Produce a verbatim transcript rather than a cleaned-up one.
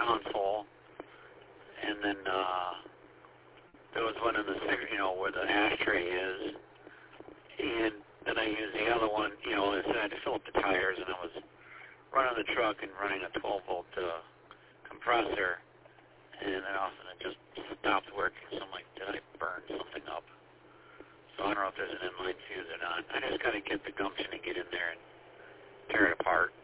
console, and then uh, there was one in the cig- you know, where the ashtray is, and then I used the other one, you know, I had to fill up the tires, and I was running the truck and running a twelve volt uh, compressor, and then all of a sudden it just stopped working. So I'm like, did I burn something up? So I don't know if there's an inline fuse or not. I just got to get the gumption and get in there and tear it apart.